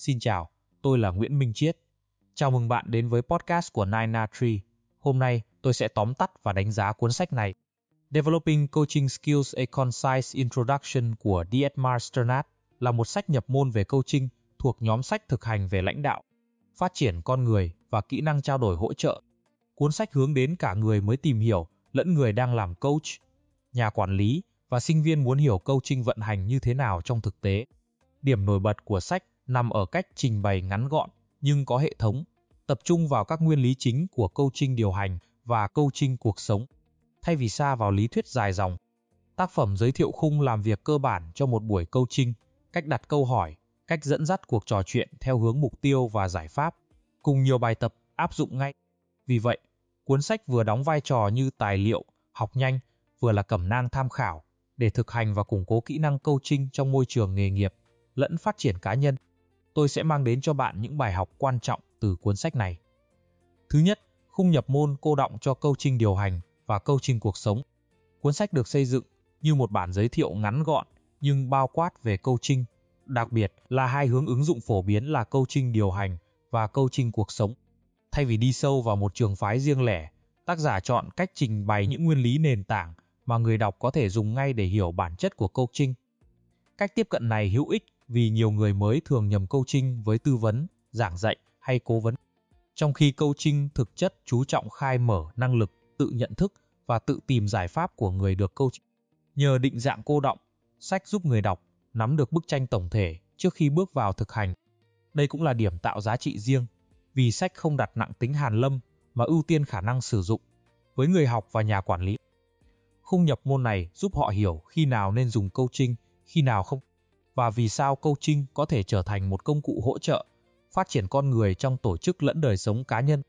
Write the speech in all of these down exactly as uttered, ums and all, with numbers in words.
Xin chào, tôi là Nguyễn Minh Chiết. Chào mừng bạn đến với podcast của Nine Na Tree. Hôm nay, tôi sẽ tóm tắt và đánh giá cuốn sách này. Developing Coaching Skills: A Concise Introduction của Dietmar Sternat là một sách nhập môn về coaching thuộc nhóm sách thực hành về lãnh đạo, phát triển con người và kỹ năng trao đổi hỗ trợ. Cuốn sách hướng đến cả người mới tìm hiểu lẫn người đang làm coach, nhà quản lý và sinh viên muốn hiểu coaching vận hành như thế nào trong thực tế. Điểm nổi bật của sách nằm ở cách trình bày ngắn gọn nhưng có hệ thống, tập trung vào các nguyên lý chính của coaching điều hành và coaching cuộc sống, thay vì sa vào lý thuyết dài dòng. Tác phẩm giới thiệu khung làm việc cơ bản cho một buổi coaching, cách đặt câu hỏi, cách dẫn dắt cuộc trò chuyện theo hướng mục tiêu và giải pháp, cùng nhiều bài tập áp dụng ngay. Vì vậy, cuốn sách vừa đóng vai trò như tài liệu học nhanh, vừa là cẩm nang tham khảo để thực hành và củng cố kỹ năng coaching trong môi trường nghề nghiệp lẫn phát triển cá nhân. Tôi sẽ mang đến cho bạn những bài học quan trọng từ cuốn sách này. Thứ nhất, khung nhập môn cô đọng cho coaching điều hành và coaching cuộc sống. Cuốn sách được xây dựng như một bản giới thiệu ngắn gọn nhưng bao quát về coaching, đặc biệt là hai hướng ứng dụng phổ biến là coaching điều hành và coaching cuộc sống. Thay vì đi sâu vào một trường phái riêng lẻ, tác giả chọn cách trình bày những nguyên lý nền tảng mà người đọc có thể dùng ngay để hiểu bản chất của coaching. Cách tiếp cận này hữu ích vì nhiều người mới thường nhầm coaching với tư vấn, giảng dạy hay cố vấn. Trong khi coaching thực chất chú trọng khai mở năng lực, tự nhận thức và tự tìm giải pháp của người được coach. Nhờ định dạng cô đọng, sách giúp người đọc nắm được bức tranh tổng thể trước khi bước vào thực hành. Đây cũng là điểm tạo giá trị riêng, vì sách không đặt nặng tính hàn lâm mà ưu tiên khả năng sử dụng với người học và nhà quản lý. Khung nhập môn này giúp họ hiểu khi nào nên dùng coaching, khi nào không, và vì sao coaching có thể trở thành một công cụ hỗ trợ phát triển con người trong tổ chức lẫn đời sống cá nhân.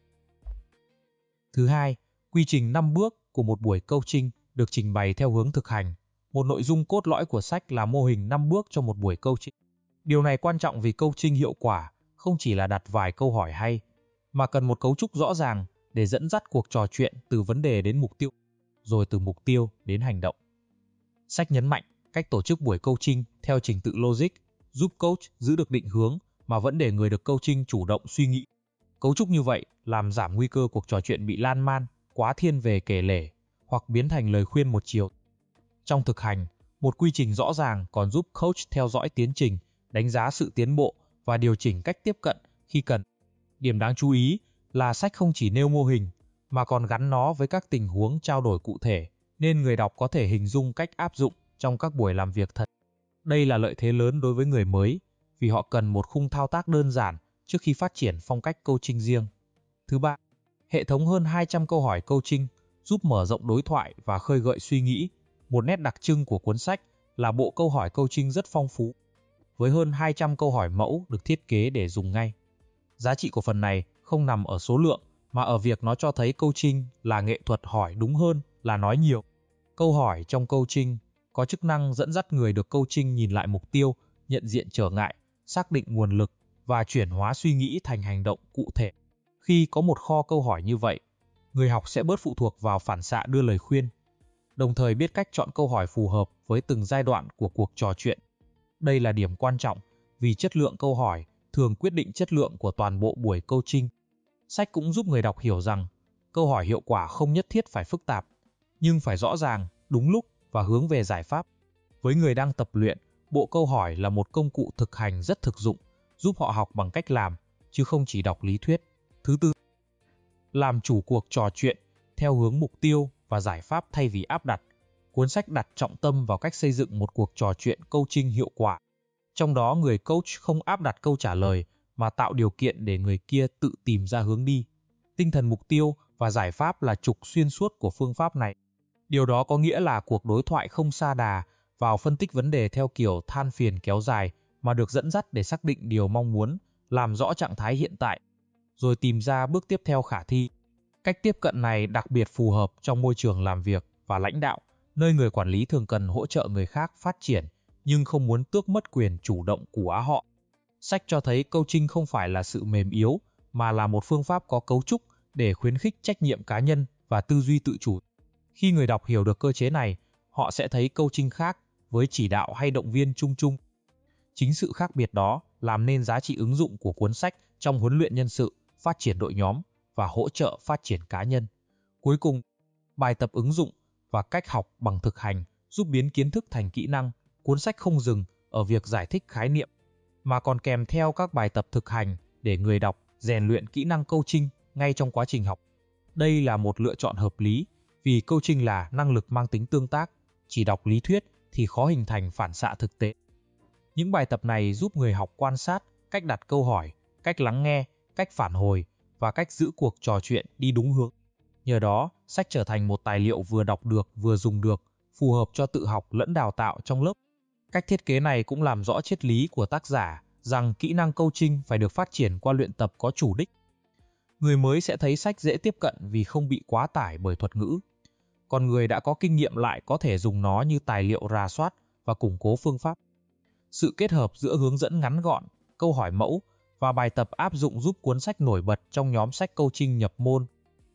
Thứ hai, quy trình năm bước của một buổi coaching được trình bày theo hướng thực hành. Một nội dung cốt lõi của sách là mô hình năm bước cho một buổi coaching. Điều này quan trọng vì coaching hiệu quả không chỉ là đặt vài câu hỏi hay, mà cần một cấu trúc rõ ràng để dẫn dắt cuộc trò chuyện từ vấn đề đến mục tiêu, rồi từ mục tiêu đến hành động. Sách nhấn mạnh cách tổ chức buổi coaching theo trình tự logic, giúp coach giữ được định hướng mà vẫn để người được coaching chủ động suy nghĩ. Cấu trúc như vậy làm giảm nguy cơ cuộc trò chuyện bị lan man, quá thiên về kể lể, hoặc biến thành lời khuyên một chiều. Trong thực hành, một quy trình rõ ràng còn giúp coach theo dõi tiến trình, đánh giá sự tiến bộ và điều chỉnh cách tiếp cận khi cần. Điểm đáng chú ý là sách không chỉ nêu mô hình, mà còn gắn nó với các tình huống trao đổi cụ thể, nên người đọc có thể hình dung cách áp dụng trong các buổi làm việc thật. Đây là lợi thế lớn đối với người mới, vì họ cần một khung thao tác đơn giản trước khi phát triển phong cách coaching riêng. Thứ ba, hệ thống hơn hai trăm câu hỏi coaching giúp mở rộng đối thoại và khơi gợi suy nghĩ. Một nét đặc trưng của cuốn sách là bộ câu hỏi coaching rất phong phú, với hơn hai trăm câu hỏi mẫu được thiết kế để dùng ngay. Giá trị của phần này không nằm ở số lượng, mà ở việc nó cho thấy coaching là nghệ thuật hỏi đúng hơn là nói nhiều. Câu hỏi trong coaching có chức năng dẫn dắt người được coaching nhìn lại mục tiêu, nhận diện trở ngại, xác định nguồn lực và chuyển hóa suy nghĩ thành hành động cụ thể. Khi có một kho câu hỏi như vậy, người học sẽ bớt phụ thuộc vào phản xạ đưa lời khuyên, đồng thời biết cách chọn câu hỏi phù hợp với từng giai đoạn của cuộc trò chuyện. Đây là điểm quan trọng vì chất lượng câu hỏi thường quyết định chất lượng của toàn bộ buổi coaching. Sách cũng giúp người đọc hiểu rằng câu hỏi hiệu quả không nhất thiết phải phức tạp, nhưng phải rõ ràng, đúng lúc và hướng về giải pháp. Với người đang tập luyện, bộ câu hỏi là một công cụ thực hành rất thực dụng, giúp họ học bằng cách làm, chứ không chỉ đọc lý thuyết. Thứ tư, làm chủ cuộc trò chuyện theo hướng mục tiêu và giải pháp thay vì áp đặt. Cuốn sách đặt trọng tâm vào cách xây dựng một cuộc trò chuyện coaching hiệu quả. Trong đó người coach không áp đặt câu trả lời mà tạo điều kiện để người kia tự tìm ra hướng đi. Tinh thần mục tiêu và giải pháp là trục xuyên suốt của phương pháp này. Điều đó có nghĩa là cuộc đối thoại không sa đà vào phân tích vấn đề theo kiểu than phiền kéo dài, mà được dẫn dắt để xác định điều mong muốn, làm rõ trạng thái hiện tại, rồi tìm ra bước tiếp theo khả thi. Cách tiếp cận này đặc biệt phù hợp trong môi trường làm việc và lãnh đạo, nơi người quản lý thường cần hỗ trợ người khác phát triển, nhưng không muốn tước mất quyền chủ động của họ. Sách cho thấy coaching không phải là sự mềm yếu, mà là một phương pháp có cấu trúc để khuyến khích trách nhiệm cá nhân và tư duy tự chủ. Khi người đọc hiểu được cơ chế này, họ sẽ thấy coaching khác với chỉ đạo hay động viên chung chung. Chính sự khác biệt đó làm nên giá trị ứng dụng của cuốn sách trong huấn luyện nhân sự, phát triển đội nhóm và hỗ trợ phát triển cá nhân. Cuối cùng, bài tập ứng dụng và cách học bằng thực hành giúp biến kiến thức thành kỹ năng. Cuốn sách không dừng ở việc giải thích khái niệm, mà còn kèm theo các bài tập thực hành để người đọc rèn luyện kỹ năng coaching ngay trong quá trình học. Đây là một lựa chọn hợp lý vì coaching là năng lực mang tính tương tác, chỉ đọc lý thuyết thì khó hình thành phản xạ thực tế. Những bài tập này giúp người học quan sát cách đặt câu hỏi, cách lắng nghe, cách phản hồi và cách giữ cuộc trò chuyện đi đúng hướng. Nhờ đó, sách trở thành một tài liệu vừa đọc được vừa dùng được, phù hợp cho tự học lẫn đào tạo trong lớp. Cách thiết kế này cũng làm rõ triết lý của tác giả rằng kỹ năng coaching phải được phát triển qua luyện tập có chủ đích. Người mới sẽ thấy sách dễ tiếp cận vì không bị quá tải bởi thuật ngữ. Còn người đã có kinh nghiệm lại có thể dùng nó như tài liệu rà soát và củng cố phương pháp. Sự kết hợp giữa hướng dẫn ngắn gọn, câu hỏi mẫu và bài tập áp dụng giúp cuốn sách nổi bật trong nhóm sách coaching nhập môn,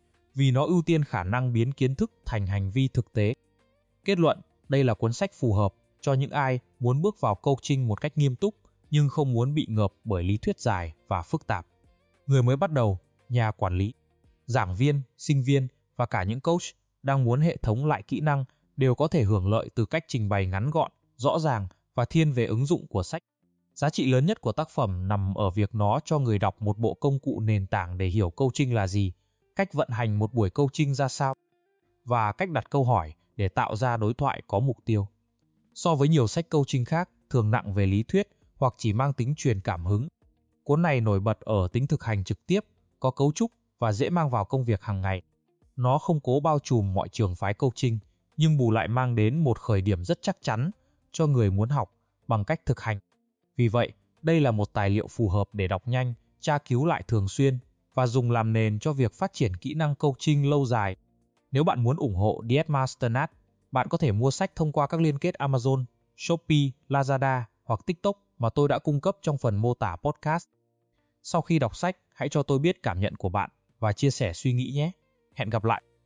vì nó ưu tiên khả năng biến kiến thức thành hành vi thực tế. Kết luận, đây là cuốn sách phù hợp cho những ai muốn bước vào coaching một cách nghiêm túc nhưng không muốn bị ngợp bởi lý thuyết dài và phức tạp. Người mới bắt đầu, nhà quản lý, giảng viên, sinh viên và cả những coach đang muốn hệ thống lại kỹ năng đều có thể hưởng lợi từ cách trình bày ngắn gọn, rõ ràng và thiên về ứng dụng của sách. Giá trị lớn nhất của tác phẩm nằm ở việc nó cho người đọc một bộ công cụ nền tảng để hiểu coaching là gì, cách vận hành một buổi coaching ra sao, và cách đặt câu hỏi để tạo ra đối thoại có mục tiêu. So với nhiều sách coaching khác thường nặng về lý thuyết hoặc chỉ mang tính truyền cảm hứng, cuốn này nổi bật ở tính thực hành trực tiếp, có cấu trúc và dễ mang vào công việc hàng ngày. Nó không cố bao trùm mọi trường phái coaching, nhưng bù lại mang đến một khởi điểm rất chắc chắn cho người muốn học bằng cách thực hành. Vì vậy, đây là một tài liệu phù hợp để đọc nhanh, tra cứu lại thường xuyên và dùng làm nền cho việc phát triển kỹ năng coaching lâu dài. Nếu bạn muốn ủng hộ The Ed Masternat, bạn có thể mua sách thông qua các liên kết Amazon, Shopee, Lazada hoặc TikTok mà tôi đã cung cấp trong phần mô tả podcast. Sau khi đọc sách, hãy cho tôi biết cảm nhận của bạn và chia sẻ suy nghĩ nhé. Hẹn gặp lại!